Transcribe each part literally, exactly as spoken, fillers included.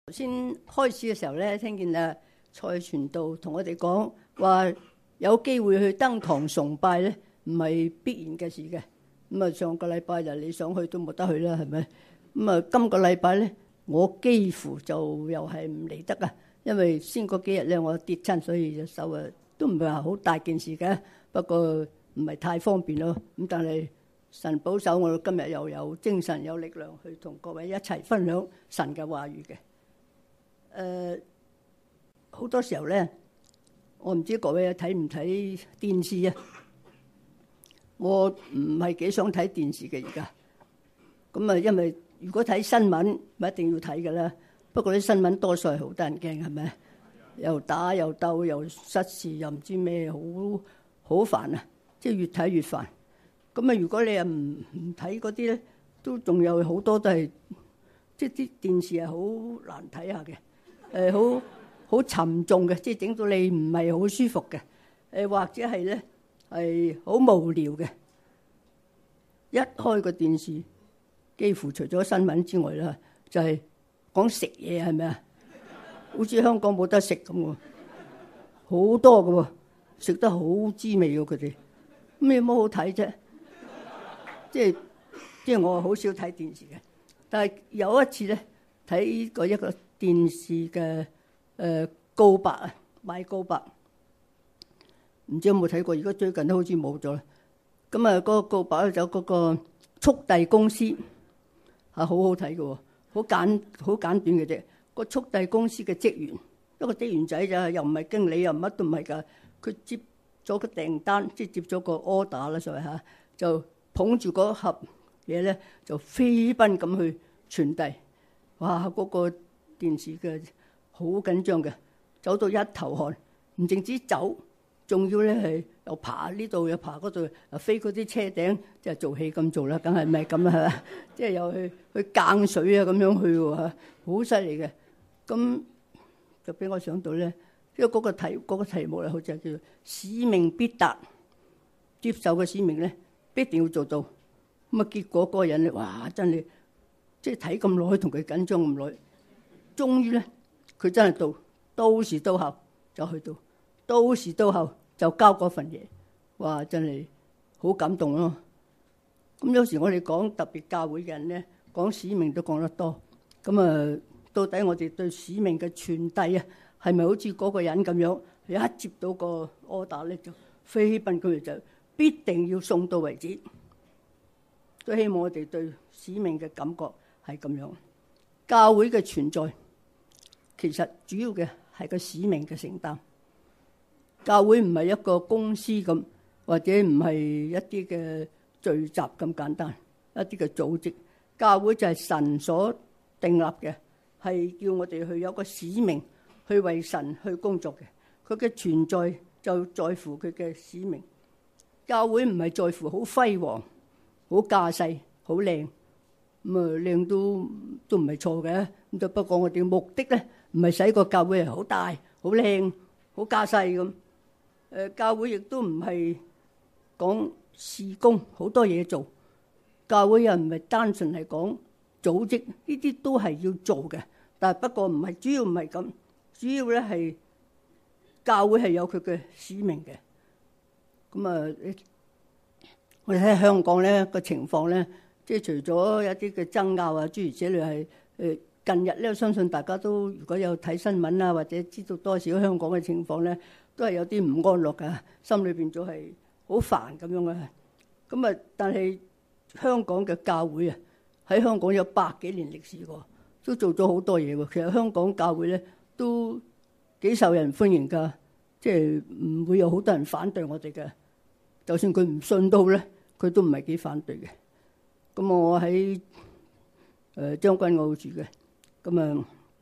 頭先開始嘅時候咧，聽見啊蔡傳道同我哋講話，有機會去登堂崇拜咧，唔係必然嘅事嘅。咁啊，上個禮拜就你想去都冇得去啦，係咪？咁啊，今個禮拜咧，我幾乎就又係唔嚟得啊，因為先嗰幾日咧我跌親，所以隻手啊都唔係話好大件事嘅，不過唔係太方便咯。咁但係神保守我，今日又有精神有力量去同各位一齊分享神嘅話語嘅。誒，好多時候咧，我唔知各位睇唔睇電視啊？我唔係幾想睇電視嘅而家。咁啊，因為如果睇新聞，咪一定要睇㗎啦。不過啲新聞多數係好得人驚，係咪？又打又鬥又失事又唔知咩，好好煩啊！即係越睇越煩。咁啊，如果你又唔唔睇嗰啲咧，都仲有好多都係，即係啲電視係好難睇下嘅。誒，好好沉重嘅，即係整到你唔係好舒服嘅。誒，或者係咧係好無聊嘅。一開個電視，幾乎除咗新聞之外啦，就係講食嘢，係咪啊？好似香港冇得食咁喎，好多㗎喎，食得好滋味喎佢哋。咁有乜好睇啫？即係即係我好少睇電視嘅，但係有一次咧睇過一個電視嘅誒、呃、告白啊，賣告白，唔知有冇睇過？而家最近都好似冇咗啦。咁啊，嗰個告白咧就嗰個速遞公司係好好睇嘅喎，好簡好簡短嘅啫。個速遞公司嘅職員，一個職員仔就又唔係經理，又乜都唔係㗎。佢接咗個訂單，即係接咗個 order 啦，所謂嚇，就捧住嗰盒嘢咧，就飛奔咁去傳遞。哇！嗰個電視嘅好緊張嘅，走到一頭汗，唔淨止走，仲要咧係又爬呢度又爬嗰度，又飛嗰啲車頂，即係做戲咁做啦，梗係咪咁啦？係嘛？即係又去去間水啊咁樣去喎，好犀利嘅。咁就俾我想到咧，因為嗰個題嗰個題目咧，好似係叫做使命必達，接受嘅使命咧，必定要做到。咁啊，結果嗰個人咧，哇！真係即係睇咁耐，同佢緊張咁耐，終於咧，佢真係到到時到候就去到，到時到候就交嗰份嘢。哇！真係好感動咯。咁有時我哋講特別教會嘅人咧，講使命都講得多。咁啊〜到底我哋對使命嘅傳遞啊，係咪好似嗰個人咁樣？一接到個 order 咧，就飛奔佢哋就必定要送到為止。都希望我哋對使命嘅感覺係咁樣。教會嘅存在其實主要嘅係個使命嘅承擔。教會唔係一個公司咁，或者唔係一啲嘅聚集咁簡單，一啲嘅組織。教會就係神所訂立嘅。係叫我哋去有個使命，去為神去工作嘅。佢嘅存在就在乎佢嘅使命。教會唔係在乎好輝煌、好架勢、好靚，咁啊靚都都唔係錯嘅。咁就不過我哋嘅目的咧，唔係使個教會係好大、好靚、好架勢咁。誒，教會亦都唔係講事工，好多嘢做。教會又唔係單純係講組織，呢啲都係要做嘅，但係不過唔係主要，唔係咁，主要咧係教會係有佢嘅使命嘅。咁啊，我哋睇香港咧個情況咧，即係除咗一啲嘅爭拗啊，諸如此類係誒近日咧，我相信大家都如果有睇新聞啊，或者知道多少香港嘅情況咧，都係有啲唔安樂㗎，心裏邊就係好煩咁樣嘅。咁啊，但係香港嘅教會啊，喺香港有百幾年歷史喎，都做咗好多嘢喎。其實香港教會咧都幾受人歡迎㗎，即係唔會有好多人反對我哋嘅。就算佢唔信都好咧，佢都唔係幾反對嘅。咁我喺誒將軍澳住嘅，咁啊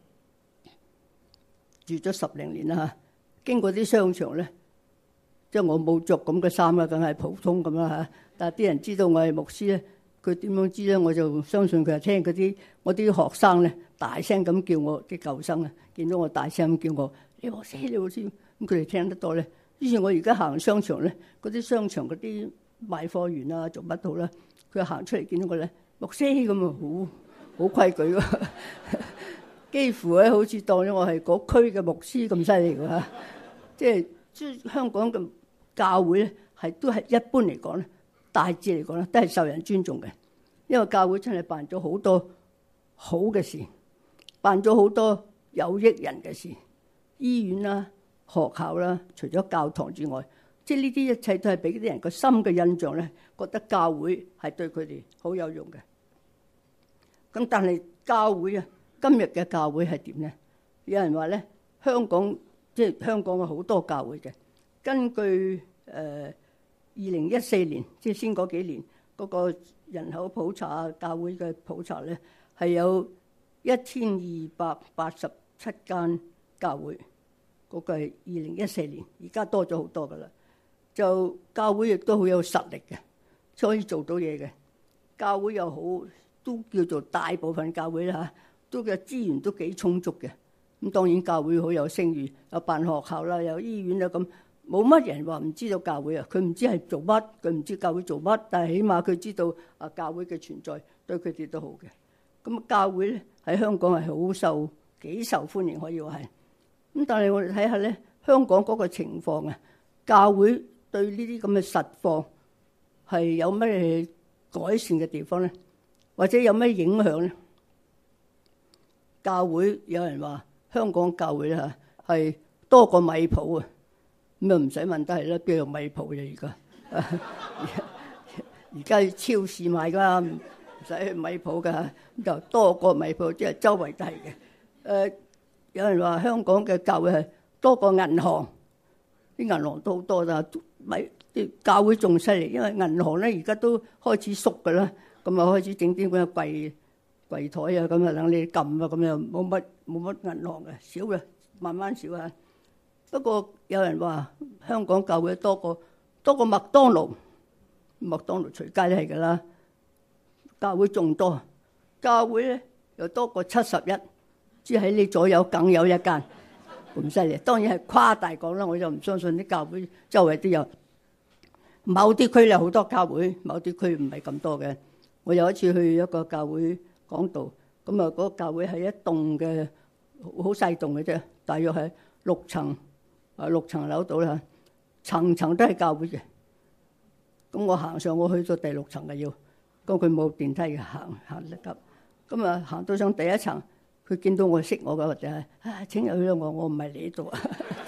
住咗十零年啦嚇。經過啲商場咧，即係我冇着咁嘅衫啦，梗係普通咁啦嚇。但係啲人知道我係牧師咧。佢點樣知咧？我就相信佢係聽嗰啲我啲學生咧，大聲咁叫我啲舊生啊，見到我大聲咁叫我，你牧師，你牧師，咁佢哋聽得多咧。於是，我而家行商場咧，嗰啲商場嗰啲賣貨員啊，做乜都好啦，佢行出嚟見到我咧，牧師咁啊，好好規矩喎。 幾乎咧好似當咗我係嗰區嘅牧師咁犀利㗎嚇。即係即係香港嘅教會咧，係都係一般嚟講咧，大致嚟講咧，都係受人尊重嘅。因為教會真係辦咗好多好嘅事，辦咗好多有益人嘅事，醫院啦、學校啦，除咗教堂之外，即係呢啲一切都係俾啲人個深嘅印象咧，覺得教會係對佢哋好有用嘅。咁但係教會啊，今日嘅教會係點咧？有人話咧，香港即係香港嘅好多教會嘅。根據誒二零一四年，即係先嗰幾年嗰個人口普查教會嘅普查咧，係有一千二百八十七間教會。嗰個係二零一四年，而家多咗好多噶啦。就教會亦都好有實力嘅，可以做到嘢嘅。教會又好，都叫做大部分教會啦嚇，都嘅資源都幾充足嘅。咁當然教會好有聲譽，有辦學校啦，有醫院啦，咁冇乜人話唔知道教會啊。佢唔知係做乜，佢唔知教會做乜，但係起碼佢知道啊教會嘅存在對佢哋都好嘅。咁教會咧喺香港係好受幾受歡迎，可以話係。咁但係我哋睇下咧，香港嗰個情況啊，教會對呢啲咁嘅實況係有咩改善嘅地方咧，或者有咩影響咧？教會有人話香港教會咧嚇係多過米鋪啊，咁啊唔使問都係啦，邊有米鋪嘅而家？而家超市買㗎，唔使去米鋪㗎，咁就多過米鋪，即係周圍都係嘅。誒。有人話香港嘅教會係多過銀行，啲銀行都好多啦。咪啲教會仲犀利，因為銀行咧而家都開始縮㗎啦，咁啊開始整啲咁嘅櫃櫃台啊，咁啊等你撳啊，咁又冇乜冇乜銀行嘅，少嘅，慢慢少啊。不過有人話香港教會多過多過麥當勞，麥當勞隨街都係㗎啦。教會仲多，教會咧又多過七十一。即喺你左右梗有一間，咁犀利。當然係誇大講啦，我就唔相信啲教會周圍都有。某啲區有好多教會，某啲區唔係咁多嘅。我有一次去一個教會講道，咁啊嗰個教會係一棟嘅好細棟嘅啫，大約係六層啊六層樓到啦，層層都係教會嘅。咁我行上我去到第六層嘅要，咁佢冇電梯嘅，行行得急。咁啊行到上第一層。佢見到我識我嘅，或者係啊請入去啦，我我唔係嚟呢度啊。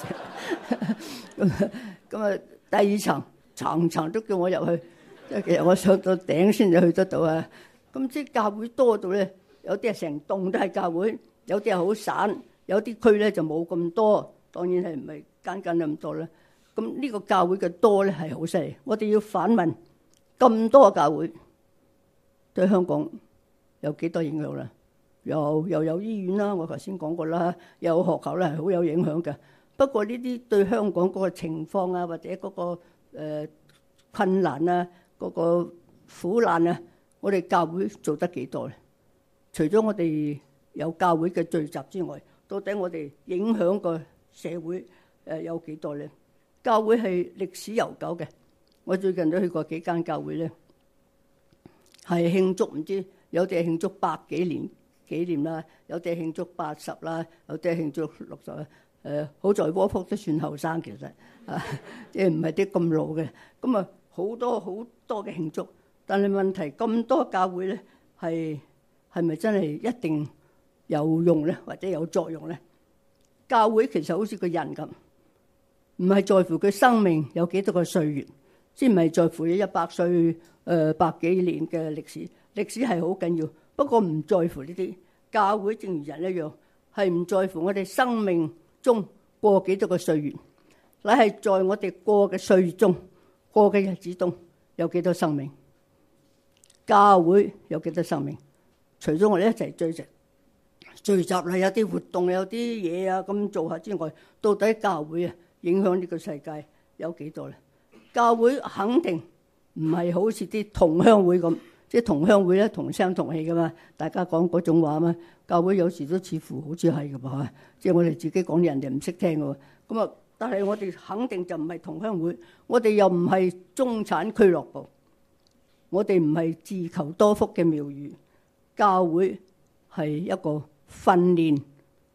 咁咁啊，第二層層層都叫我入去，即係其實我上到頂先至去得到啊。咁即係教會多到咧，有啲係成棟都係教會，有啲係好散，有啲區咧就冇咁多。當然係唔係間間咁多啦。咁呢個教會嘅多咧係好犀利。我哋要反問，咁多教會對香港有幾多影響咧？又又有醫院啦，我頭先講過啦，有學校咧係好有影響嘅。不過呢啲對香港嗰個情況啊，或者嗰個誒困難啊，嗰個苦難啊，我哋教會做得幾多咧？除咗我哋有教會嘅聚集之外，到底我哋影響個社會誒有幾多咧？教會係歷史悠久嘅，我最近都去過幾間教會咧，係慶祝唔知有啲係慶祝百幾年紀念啦，有啲係慶祝八十啦，有啲係慶祝六十啦。誒，好在窩福都算後生，其實啊，即係唔係啲咁老嘅。咁啊，好多好多嘅慶祝，但係問題咁多教會咧，係係咪真係一定有用咧，或者有作用咧？教會其實好似個人咁，唔係在乎佢生命有幾多個歲月，先唔係在乎一百歲誒百幾年嘅歷史。歷史係好緊要，不過唔在乎呢啲。教會正如人一樣，係唔在乎我哋生命中過幾多個歲月，乃係在我哋過嘅歲月中，過嘅日子中有幾多生命。教會有幾多生命？除咗我哋一齊聚集聚集啦，有啲活動，有啲嘢啊咁做下之外，到底教會啊影響呢個世界有幾多咧？教會肯定唔係好似啲同鄉會咁。即係同鄉會咧，同聲同氣噶嘛，大家講嗰種話嘛。教會有時都似乎好似係噶噃，即係我哋自己講，人哋唔識聽噶喎。咁啊，但係我哋肯定就唔係同鄉會，我哋又唔係中產俱樂部，我哋唔係自求多福嘅廟宇。教會係一個訓練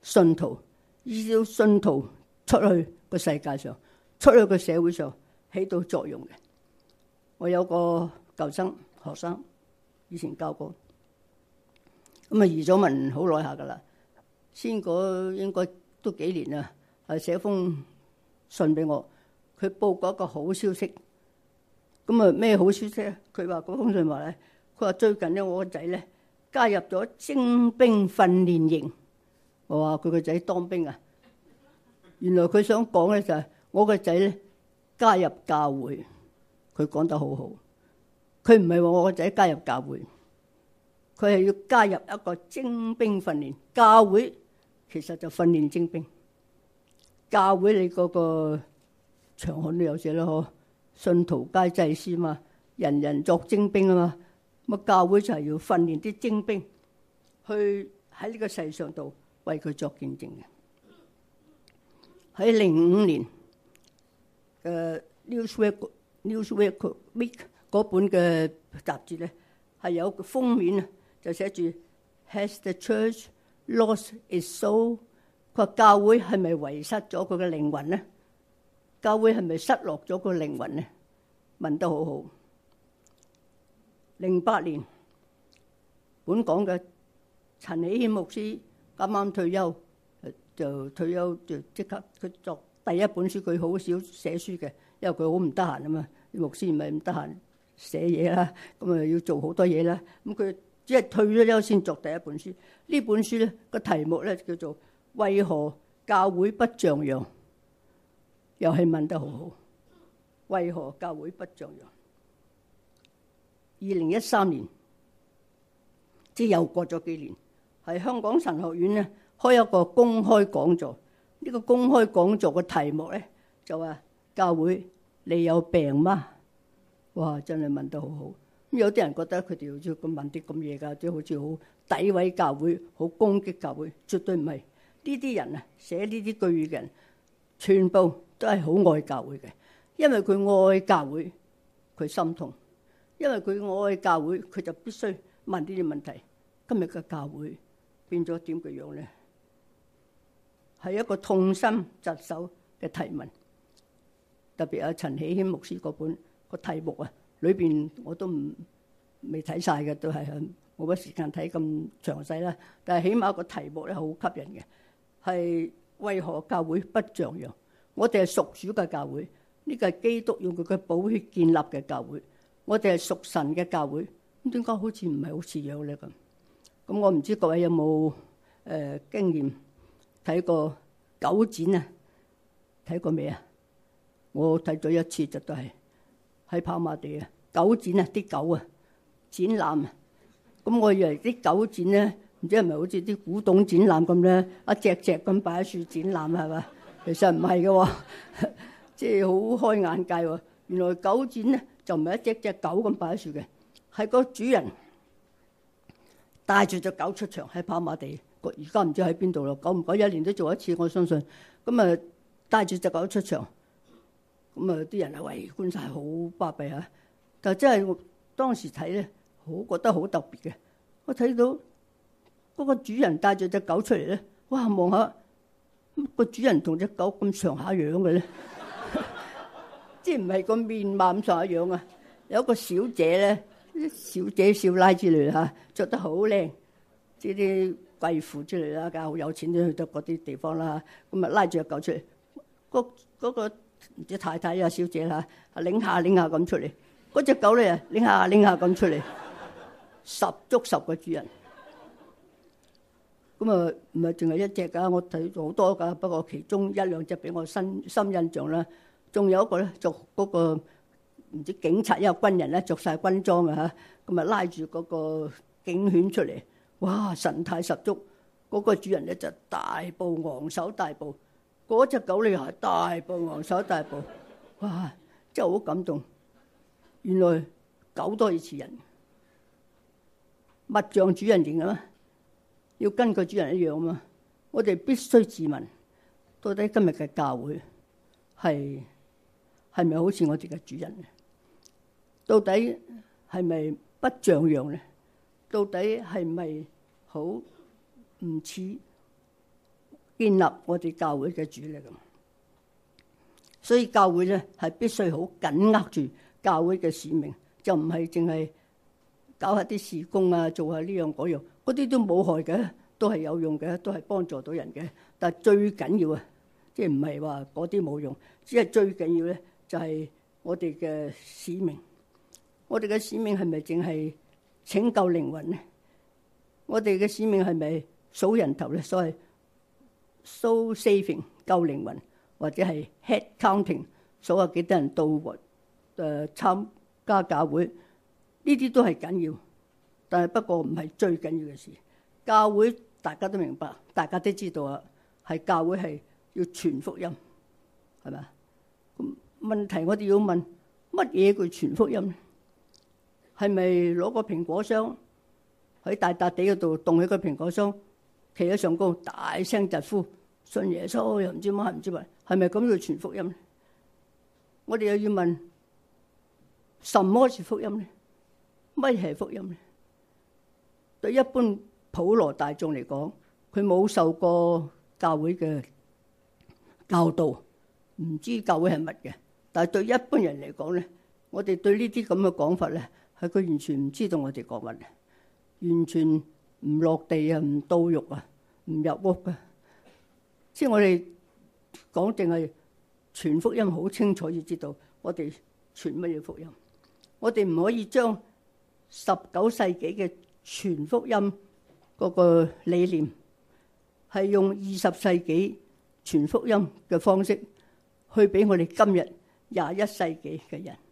信徒，依照信徒出去個世界上，出去個社會上起到作用嘅。我有個舊生學生，以前教過，咁啊移咗民好耐下噶啦，先嗰應該都幾年啦，係寫封信俾我，佢報過一個好消息。咁啊咩好消息咧？佢話嗰封信話咧，佢話最近咧我個仔咧加入咗精兵訓練營。我話佢個仔當兵啊，原來佢想講咧就係我個仔咧加入教會，佢講得好好。佢唔係話我個仔加入教會，佢係要加入一個精兵訓練。教會其實就訓練精兵。教會你嗰個長漢都有寫啦，嗬，信徒皆祭司嘛，人人作精兵啊嘛。咁教會就係要訓練啲精兵去喺呢個世上度為佢作見證嘅。喺零五年嘅 Newsweek Newsweek Week 嗰本嘅雜誌咧，係有個封面啊，就寫住 Has the church lost its soul？ 佢話教會係咪遺失咗佢嘅靈魂咧？教會係咪失落咗個靈魂咧？問得好好。零八年，本港嘅陳喜謙牧師啱啱退休，就退休就即刻佢作第一本書，佢好少寫書嘅，因為佢好唔得閒啊嘛。牧師唔係唔得閒寫嘢啦，咁啊要做好多嘢啦。咁佢只係退咗休先作第一本書。呢本書咧個題目咧叫做為何教會不像樣？又係問得好好。為何教會不像樣？二零一三年，即係又過咗幾年，係香港神學院咧開一個公開講座。呢個公開講座嘅題目咧就話教會你有病嗎？哇！真係問得好好。咁有啲人覺得佢哋好似咁問啲咁嘢㗎，即係好似好詆毀教會、好攻擊教會，絕對唔係。呢啲人啊，寫呢啲句語嘅人，全部都係好愛教會嘅，因為佢愛教會，佢心痛。因為佢愛教會，佢就必須問呢啲問題。今日嘅教會變咗點嘅樣咧？係一個痛心疾首嘅提問。特別阿陳喜謙牧師嗰本個題目啊，裏邊我都唔未睇晒嘅，都係冇乜時間睇咁詳細啦。但係起碼個題目咧好吸引嘅，係為何教會不像樣？我哋係屬主嘅教會，呢個係基督用佢嘅寶血建立嘅教會。我哋係屬神嘅教會，咁點解好似唔係好似樣咧咁？咁我唔知各位有冇誒、呃、經驗睇過狗展啊？睇過未啊？我睇咗一次，就都係喺跑馬地啊！狗展啊，啲狗啊展覽啊，咁我以為啲狗展咧，唔知係咪好似啲古董展覽咁咧，一隻隻咁擺喺樹展覽係嘛？其實唔係嘅喎，即係好開眼界喎！原來狗展咧就唔係一隻隻狗咁擺喺樹嘅，係個主人帶住隻狗出場喺跑馬地。而家唔知喺邊度咯，久唔久一年都做一次，我相信。咁啊帶住隻狗出場，咁啊啲人啊圍觀晒，好巴閉嚇。但係真係當時睇咧，好覺得好特別嘅。我睇到嗰個主人帶住隻狗出嚟咧，哇！望下個主人同隻狗咁上下樣嘅咧，即係唔係個面貌咁上下樣啊？有一個小姐咧，小姐少奶之類嚇，著得好靚，即係啲貴婦之類啦，梗係好有錢都去到嗰啲地方啦。咁啊拉住隻狗出嚟，嗰嗰個唔知太太啊小姐啦，啊擰下擰下咁出嚟，嗰隻狗咧擰下擰下咁出嚟，十足十個主人。咁啊唔係淨係一隻㗎，我睇咗好多㗎，不過其中一兩隻俾我深深印象啦。仲有一個咧，著嗰個唔知警察，一個軍人咧，著曬軍裝啊嚇，咁啊拉住嗰個警犬出嚟，哇神態十足。嗰個主人咧就大步昂首大步，嗰隻狗咧又係大步昂首大步，哇真係好感動。原來狗都可以似人，物像主人形啊嘛，要跟個主人一樣啊嘛。我哋必須自問，到底今日嘅教會係係咪好似我哋嘅主人咧？到底係咪不像樣咧？到底係咪好唔似建立我哋教會嘅主力咁。所以教會咧係必須好緊握住教會嘅使命，就唔係淨係搞下啲事工啊，做下呢樣嗰樣，嗰啲都冇害嘅，都係有用嘅，都係幫助到人嘅。但係最緊要啊，即係唔係話嗰啲冇用，只係最緊要咧就係我哋嘅使命。我哋嘅使命係咪淨係拯救靈魂咧？我哋嘅使命係咪數人頭咧？所謂 soul saving 救靈魂，或者係 head counting 數下幾多人到誒參加教會，呢啲都係緊要，但係不過唔係最緊要嘅事。教會大家都明白，大家都知道啊，係教會係要傳福音，係咪啊？咁問題我哋要問乜嘢叫傳福音咧？係咪攞個蘋果箱喺大笪地嗰度棟起個蘋果箱，企喺上高大聲疾呼信耶穌，又唔知乜唔知乜，係咪咁要傳福音咧？我哋又要問什麼是福音咧？乜係福音咧？對一般普羅大眾嚟講，佢冇受過教會嘅教導，唔知教會係乜嘅。但係對一般人嚟講咧，我哋對呢啲咁嘅講法咧，係佢完全唔知道我哋講乜嘅，完全唔落地啊，唔到肉啊，唔入屋啊。即係我哋講淨係傳福音，好清楚要知道我哋傳乜嘢福音。我哋唔可以將十九世紀嘅傳福音嗰個理念係用二十世紀傳福音嘅方式去俾我哋今日廿一世紀嘅人。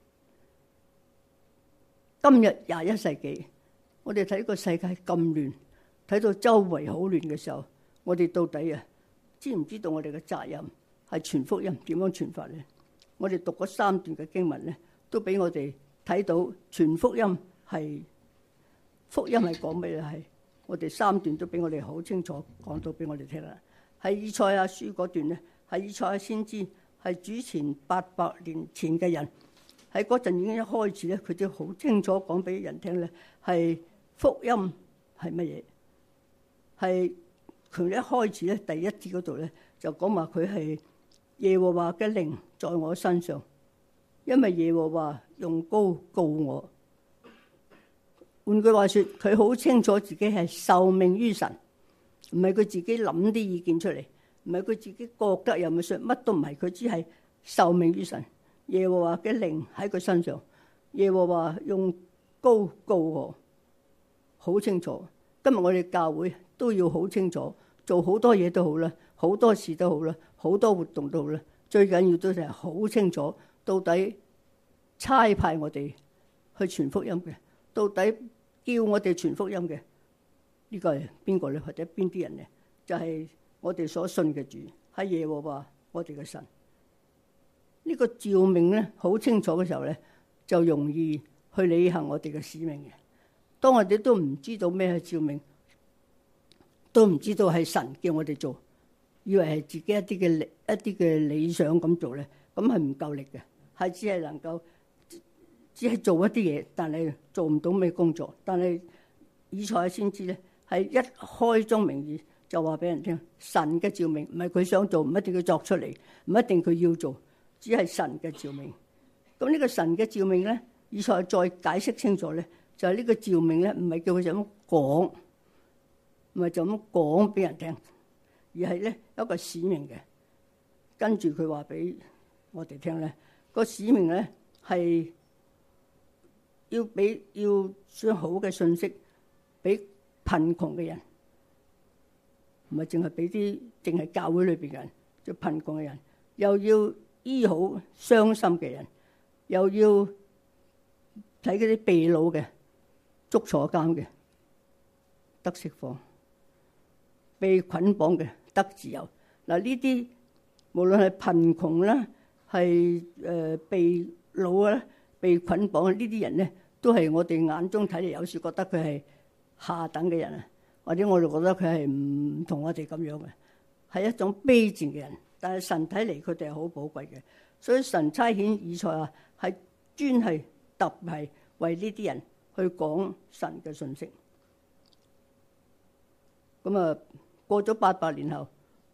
今日廿一世紀，我哋睇個世界咁亂，睇到周圍好亂嘅時候，我哋到底啊知唔知道我哋嘅責任係傳福音？點樣傳法咧？我哋讀嗰三段嘅經文咧，都俾我哋睇到傳福音係福音係講咩咧？係我哋三段都俾我哋好清楚講到俾我哋聽啦。喺以賽亞書嗰段咧，係以賽亞先知係主前八百年前嘅人，喺嗰陣已經一開始咧，佢就好清楚講俾人聽咧，係福音係乜嘢？係佢一開始咧，第一節嗰度咧就講話佢係耶和華嘅靈在我身上，因為耶和華用膏膏我。換句話說，佢好清楚自己係受命於神，唔係佢自己諗啲意見出嚟，唔係佢自己覺得有冇信，乜都唔係，佢只係受命於神。耶和華嘅靈喺佢身上，耶和華用膏膏我，好清楚。今日我哋教會都要好清楚，做好多嘢都好啦，好多事都好啦，好多活動都好啦，最緊要都係好清楚，到底差派我哋去傳福音嘅，到底叫我哋傳福音嘅呢個係邊個咧？或者邊啲人咧？就係我哋所信嘅主，係耶和華我哋嘅神。呢個召命咧好清楚嘅時候咧，就容易去履行我哋嘅使命嘅。當我哋都唔知道咩係召命，都唔知道係神叫我哋做，以為係自己一啲嘅理一啲嘅理想咁做咧，咁係唔夠力嘅，係只係能夠只係做一啲嘢，但係做唔到咩工作。但係以賽亞先知咧，係一開宗明義就話俾人聽，神嘅召命唔係佢想做，唔一定佢作出嚟，唔一定佢要做，只係神嘅召命。咁呢個神嘅召命咧，以賽亞再解釋清楚咧，就係呢個召命咧，唔係叫佢就咁講，唔係就咁講俾人聽，而係咧有一個使命嘅。跟住佢話俾我哋聽咧，個使命咧係要俾要將好嘅信息俾貧窮嘅人，唔係淨係俾啲淨係教會裏邊嘅人，即係貧窮嘅人，又要醫好傷心嘅人，又要睇嗰啲被擄嘅捉坐監嘅得釋放，被捆綁嘅得自由。嗱，呢啲無論係貧窮啦，係誒被擄啦，被捆綁呢啲人咧，都係我哋眼中睇嚟，有時覺得佢係下等嘅人啊，或者我哋覺得佢係唔同我哋咁樣嘅，係一種卑賤嘅人。但係神睇嚟佢哋係好寶貴嘅，所以神差遣以賽亞係專係特別係為呢啲人去講神嘅信息。咁啊，過咗八百年後，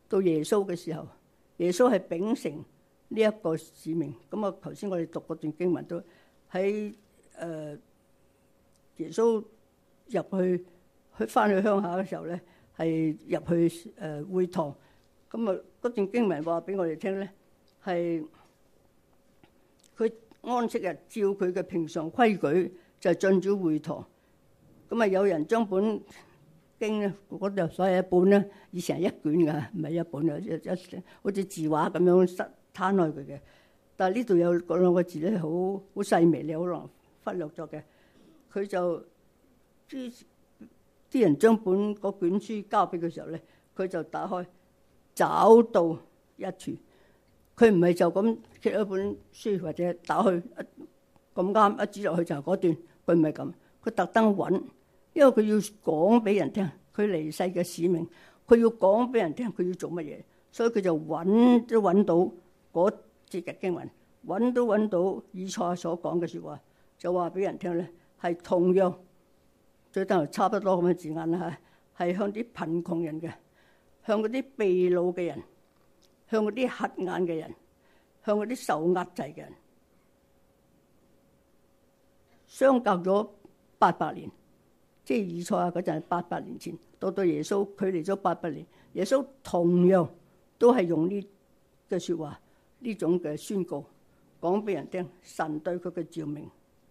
到耶穌嘅時候，耶穌係秉承呢一個使命。咁啊，頭先我哋讀嗰段經文都喺誒耶穌入去去翻去鄉下嘅時候咧，係入去誒會堂。咁啊，嗰段經文話俾我哋聽咧，係佢安息日照佢嘅平常規矩就進咗會堂。咁啊，有人將本經咧，嗰度所有一本咧，以前係一卷㗎，唔係一本啊，一一好似字畫咁樣塞攤開佢嘅。但係呢度有嗰兩個字咧，好好細微，你可能忽略咗嘅。佢就啲啲人將本嗰卷書交俾佢嘅時候咧，佢就打開找到一處。佢唔係就咁揭一本書或者打開咁啱一指落去就係嗰段，佢唔係咁，佢特登揾。因為佢要講俾人聽，佢離世嘅使命，佢要講俾人聽，佢要做乜嘢，所以佢就揾都揾到嗰節嘅經文，揾都揾到以賽亞所講嘅説話，就話俾人聽咧，係同樣最多係差不多咁嘅字眼啦嚇，係向啲貧窮人嘅，向嗰啲被擄嘅人，向嗰啲瞎眼嘅人，向嗰啲受壓制嘅人，相隔咗八百年。即係以賽亞嗰陣係八百年前，到到耶穌距離咗八百年，耶穌同樣都係用呢嘅説話，呢種嘅宣告講俾人聽，神對佢嘅召命。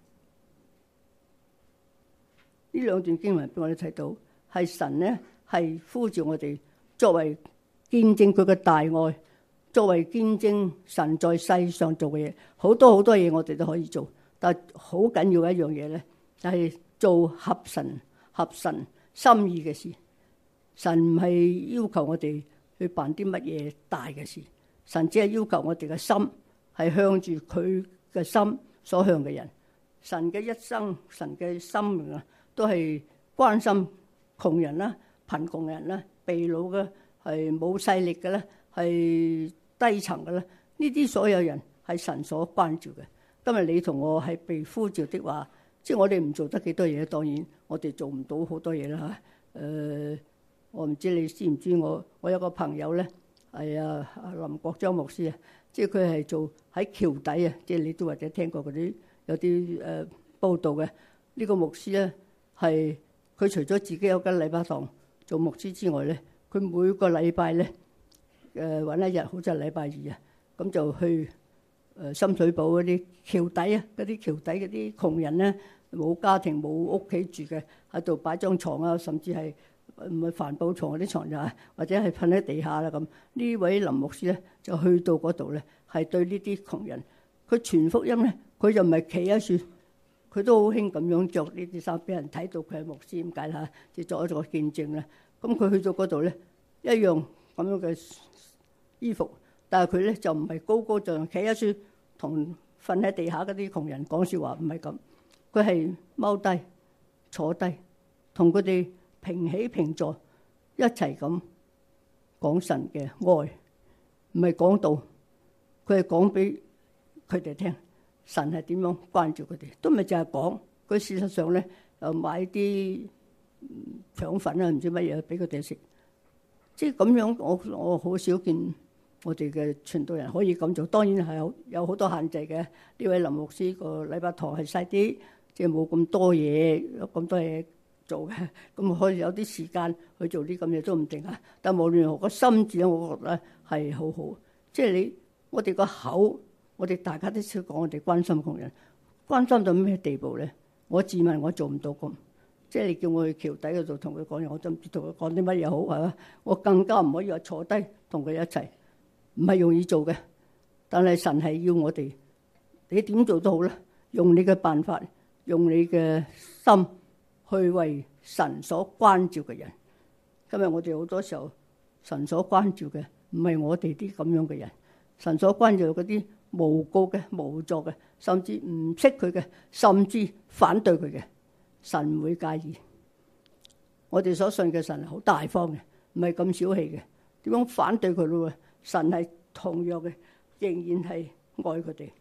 呢兩段經文俾我哋睇到，係神咧係呼召我哋作為見證佢嘅大愛，作為見證神在世上做嘅嘢，好多好多嘢我哋都可以做，但係好緊要嘅一樣嘢咧，就係、是。做合神合神心意嘅事，神唔係要求我哋去辦啲乜嘢大嘅事，神只係要求我哋嘅心係向住佢嘅心所向嘅人。神嘅一生，神嘅生命啊，都係關心窮人啦、貧窮人啦、被擄嘅、係冇勢力嘅啦、係低層嘅啦，呢啲所有人係神所關照嘅。今日你同我係被呼召的話，即係我哋唔做得幾多嘢，當然我哋做唔到好多嘢啦嚇。誒、呃，我唔知你知唔知我，我有個朋友咧，係啊林國章牧師啊，即係佢係做喺橋底啊，即係你都或者聽過嗰啲有啲誒、呃、報道嘅。呢、這個牧師咧係佢除咗自己有間禮拜堂做牧師之外咧，佢每個禮拜咧誒揾一日，好似係禮拜二啊，咁就去誒深水埗嗰啲橋底啊，嗰啲橋底嗰啲窮人咧。冇家庭冇屋企住嘅，喺度擺張床啊，甚至係唔係帆布床嗰啲床啊，或者係瞓喺地下啦咁。呢位林牧師咧就去到嗰度咧，係對呢啲窮人，佢傳福音咧，佢就唔係企喺處，佢都好興咁樣着呢啲衫，俾人睇到佢係牧師咁解啦，即係作一個見證咧。咁佢去到嗰度咧，一樣咁樣嘅衣服，但係佢咧就唔係高高在上企喺處同瞓喺地下嗰啲窮人講説話，唔係咁。佢係踎低坐低，同佢哋平起平坐，一齊咁講神嘅愛，唔係講道，佢係講俾佢哋聽，神係點樣關照佢哋，都唔係淨係講。佢事實上咧，又買啲腸粉啊，唔知乜嘢俾佢哋食。即係咁樣，我我好少見我哋嘅傳道人可以咁做。當然係有有好多限制嘅。呢位林牧師個禮拜堂係細啲。即係冇咁多嘢，有咁多嘢做嘅，咁可以有啲時間去做啲咁嘢都唔定啊。但無論如何，個心智咧，我覺得係好好。即係你，我哋個口，我哋大家都少講，我哋關心窮人，關心到咩地步咧？我自問我做唔到咁。即係你叫我去橋底嗰度同佢講嘢，我都唔知同佢講啲乜嘢好係嘛？我更加唔可以話坐低同佢一齊，唔係容易做嘅。但係神係要我哋，你點做都好啦，用你嘅辦法。用你嘅心去為神所關照嘅人。今日我哋好多時候，神所關照嘅唔係我哋啲咁樣嘅人，神所關照嗰啲無告嘅、無助嘅，甚至唔識佢嘅，甚至反對佢嘅，神唔會介意。我哋所信嘅神係好大方嘅，唔係咁小氣嘅。點樣反對佢咯？神係同樣嘅，仍然係愛佢哋。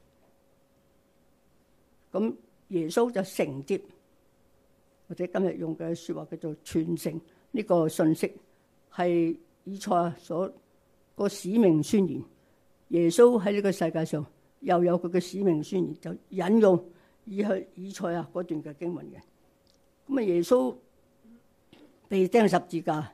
咁耶穌就承接，或者今日用嘅説話叫做傳承呢個信息，係以賽亞所個使命宣言。耶穌喺呢個世界上又有佢嘅使命宣言，就引用以去以賽亞嗰段嘅經文嘅。咁啊，耶穌被釘十字架、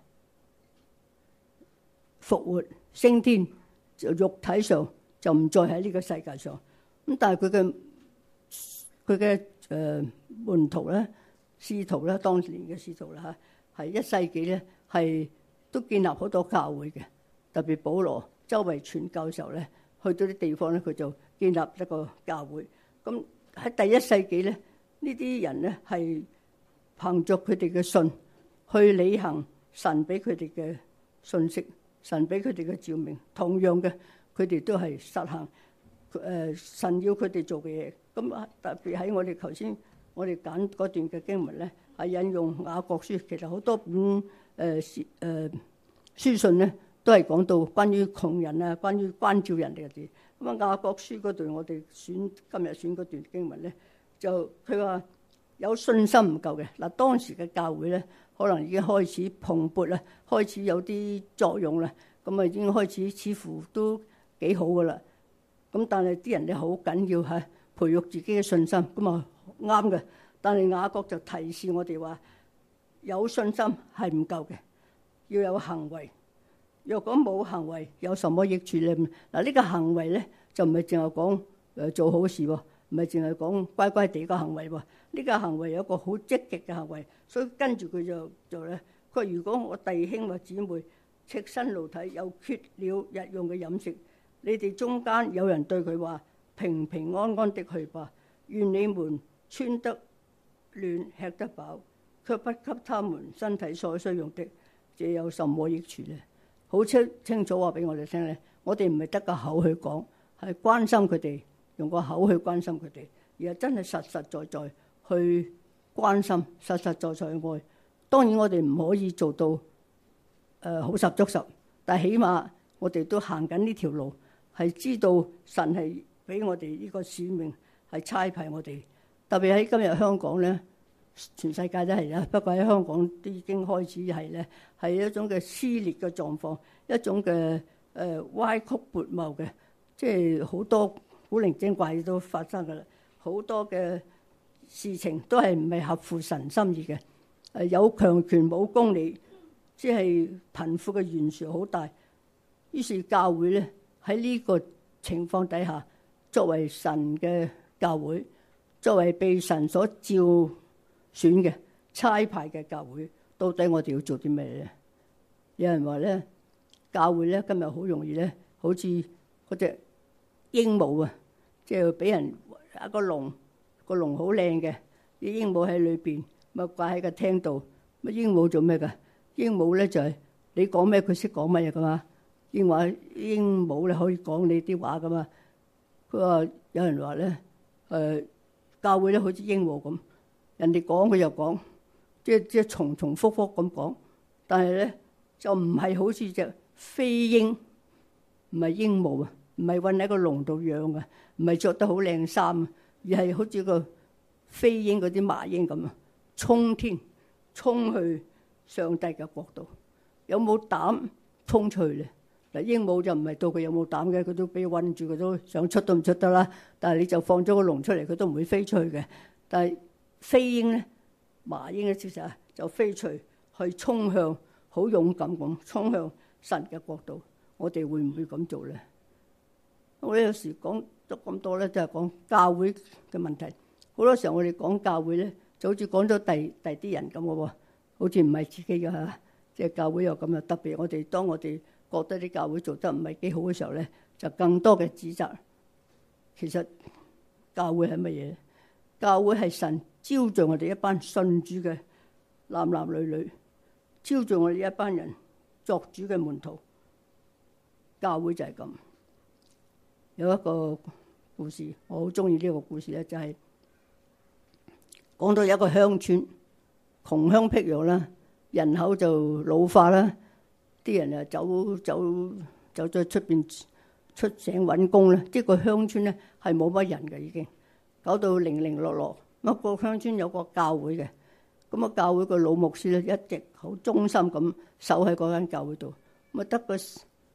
復活、升天，就肉體上就唔再喺呢個世界上。咁但係佢嘅佢嘅誒門徒咧、使徒咧，當年嘅使徒啦嚇，係一世紀咧係都建立好多教會嘅。特別保羅周圍傳教嘅時候咧，去到啲地方咧，佢就建立一個教會。咁喺第一世紀咧，呢啲人咧係憑着佢哋嘅信去履行神俾佢哋嘅信息，神俾佢哋嘅召命。同樣嘅，佢哋都係實行誒神要佢哋做嘅嘢。咁特別喺我哋頭先我哋揀嗰段嘅經文咧，係引用雅各書。其實好多本誒誒、呃、書信咧，都係講到關於窮人啊，關於關照人哋嘅事。咁啊，雅各書嗰段我哋選今日選嗰段經文咧，就佢話有信心唔夠嘅嗱。當時嘅教會咧，可能已經開始蓬勃啦，開始有啲作用啦。咁啊，已經開始似乎都幾好噶啦。咁但係啲人咧好緊要係培育自己嘅信心，咁啊啱嘅。但係雅各就提示我哋話，有信心係唔夠嘅，要有行為。若果冇行為，有什麼益處咧？嗱，呢個行為咧就唔係淨係講誒做好事喎，唔係淨係講乖乖地個行為喎。呢個行為有一個好積極嘅行為，所以跟住佢就做咧。佢話：如果我弟兄或姊妹赤身露體，又缺了日用嘅飲食，你哋中間有人對佢話：平平安安的去吧，願你們穿得暖，吃得飽，卻不給他們身體所需用的，這有什麼益處咧？好清清楚話俾我哋聽咧，我哋唔係得個口去講，係關心佢哋，用個口去關心佢哋，而係真係實實在在去關心，實實在在去愛。當然我哋唔可以做到誒好十足十，但係起碼我哋都行緊呢條路，係知道神係俾我哋呢個使命係差派我哋。特別喺今日香港咧，全世界都係啦，不過喺香港都已經開始係咧，係一種嘅撕裂嘅狀況，一種嘅誒、呃、歪曲悖謬嘅，即係好多古靈精怪都發生㗎啦，好多嘅事情都係唔係合乎神心意嘅，誒有強權冇公理，即係貧富嘅懸殊好大。於是教會咧喺呢個情況底下，作為神嘅教會，作為被神所召選嘅差派嘅教會，到底我哋要做啲咩咧？有人話咧，教會咧今日好容易咧，好似嗰隻鸚鵡啊，即係俾人一個籠，個籠好靚嘅，啲鸚鵡喺裏邊，咪掛喺個廳度。乜鸚鵡做咩㗎？鸚鵡咧就係你講咩，佢識講乜嘢㗎嘛？鸚話鸚鵡咧可以講你啲話㗎嘛？佢話有人話咧，誒教會咧好似鸚鵡咁。人哋講佢又講，即係即係重重複複咁講，但係咧就唔係好似隻飛鷹，唔係鸚鵡啊，唔係韞喺個籠度養啊，唔係着得好靚衫啊，而係好似個飛鷹嗰啲麻鷹咁啊，衝天衝去上帝嘅國度，有冇膽衝出去咧？嗱，鸚鵡就唔係到佢有冇膽嘅，佢都俾韞住，佢都想出都唔出得啦。但係你就放咗個籠出嚟，佢都唔會飛出去嘅。但係飛鷹咧，麻鷹咧，其實就飛出去衝向，好勇敢咁衝向神嘅國度。我哋會唔會咁做咧？我哋有時講咗咁多咧，就係講教會嘅問題。好多時候我哋講教會咧，就好似講咗第第啲人咁嘅喎，好似唔係自己嘅嚇。即係教會又咁啊！特別我哋當我哋覺得啲教會做得唔係幾好嘅時候咧，就更多嘅指責。其實教會係乜嘢？教會係神招聚我哋一班信主嘅男男女女，招聚我哋一班人作主嘅門徒。教會就係咁。有一個故事，我好中意呢個故事咧，就係講到有一個鄉村窮鄉僻壤啦，人口就老化啦，啲人啊走走走咗出邊出省揾工啦，即係個鄉村咧係冇乜人嘅已經。搞到零零落落，咁個鄉村有個教會嘅，咁啊教會個老牧師咧一直好忠心咁守喺嗰間教會度，咁啊得個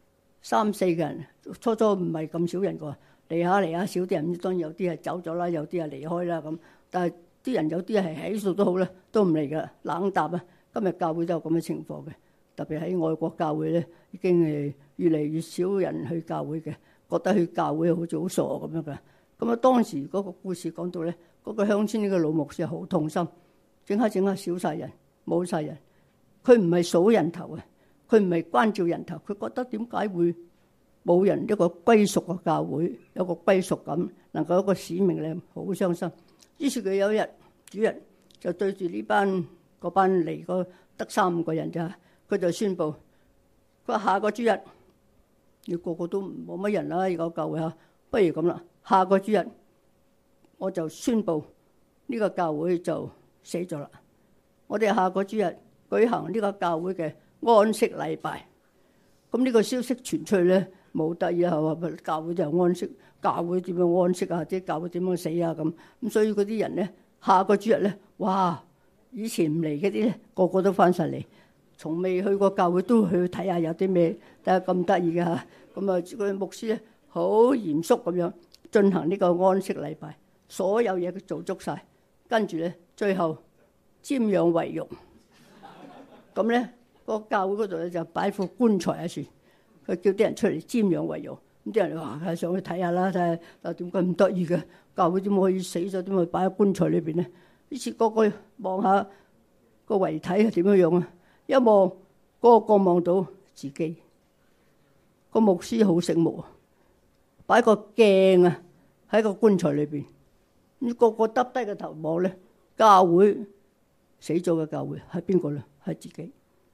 三四個人，初初唔係咁少人㗎，嚟下嚟下少啲人，當然有啲係走咗啦，有啲係離開啦咁。但係啲人有啲係喺度都好啦，都唔嚟㗎，冷淡啊！今日教會都有咁嘅情況嘅，特別喺外國教會咧，已經係越嚟越少人去教會嘅，覺得去教會好似好傻咁樣㗎。咁啊，當時嗰個故事講到咧，嗰、嗰個鄉村呢個老牧師好痛心，整下整下少晒人，冇晒人。佢唔係數人頭啊，佢唔係關照人頭，佢覺得點解會冇人一個歸屬嘅教會，有個歸屬感，能夠有一個使命咧，好傷心。於是佢有一日主日就對住呢班嗰班嚟個得三五個人咋，佢就宣佈：佢話下個主日你個個都冇乜人啦，而家教會嚇，不如咁啦。下個主日我就宣佈呢個教會就死咗啦。我哋下個主日舉行呢個教會嘅安息禮拜。咁呢個消息傳出去咧，冇得意啊！話教會就安息，教會點樣安息啊？即係教會點樣死啊？咁咁所以嗰啲人咧，下個主日咧，哇！以前唔嚟嗰啲咧，個個都翻晒嚟，從未去過教會都去睇下有啲咩，但係咁得意嘅嚇。咁啊，個牧師咧好嚴肅咁樣進行呢個安息禮拜，所有嘢佢做足晒，跟住咧最後瞻仰遺容。咁咧個教會嗰度咧就擺副棺材喺處，佢叫啲人出嚟瞻仰遺容。咁啲人話係上去睇下啦，睇下啊點解咁得意嘅教會點可以死咗，點可以擺喺棺材裏邊咧？於是個個望下個遺體係點樣樣啊！一望個個望到自己，個牧師好醒目啊！擺個鏡啊喺個棺材裏邊，咁個個耷低個頭望咧，教會死咗嘅教會係邊個咧？係自己。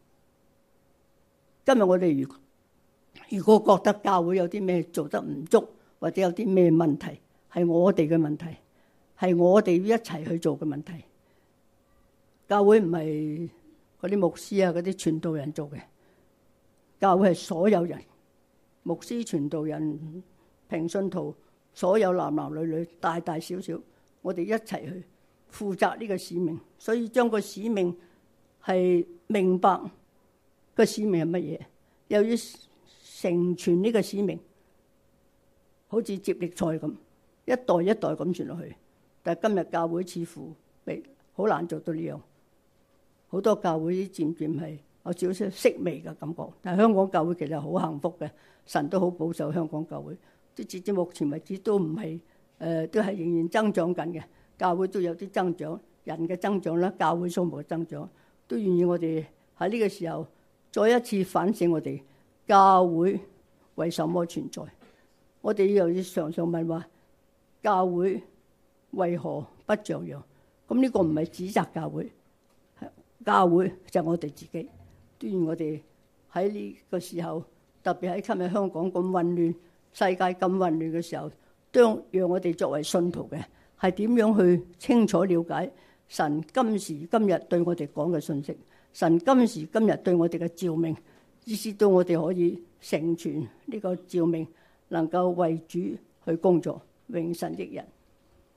今日我哋如如果覺得教會有啲咩做得唔足，或者有啲咩問題，係我哋嘅問題，係我哋一齊去做嘅問題。教會唔係嗰啲牧師啊、嗰啲傳道人做嘅，教會係所有人，牧師、傳道人、平信徒，所有男男女女、大大小小，我哋一齊去負責呢個使命。所以將個使命係明白個使命係乜嘢，又要成全呢個使命，好似接力賽咁，一代一代咁傳落去。但係今日教會似乎未好難做到呢樣，好多教會漸漸係有少少式微嘅感覺。但係香港教會其實好幸福嘅，神都好保守香港教會。即直至目前為止都唔係誒，都係仍然增長緊嘅。教會都有啲增長，人嘅增長啦，教會數目嘅增長，都願意我哋喺呢個時候再一次反省我哋教會為什麼存在。我哋又要常常問話，教會為何不像樣？咁呢個唔係指責教會，教會就係我哋自己。都願我哋喺呢個時候，特別喺今日香港咁混亂、世界咁混亂嘅時候，都讓我哋作為信徒嘅係點樣去清楚了解神今時今日對我哋講嘅信息，神今時今日對我哋嘅召命，以至到我哋可以成全呢個召命，能夠為主去工作，榮神益人。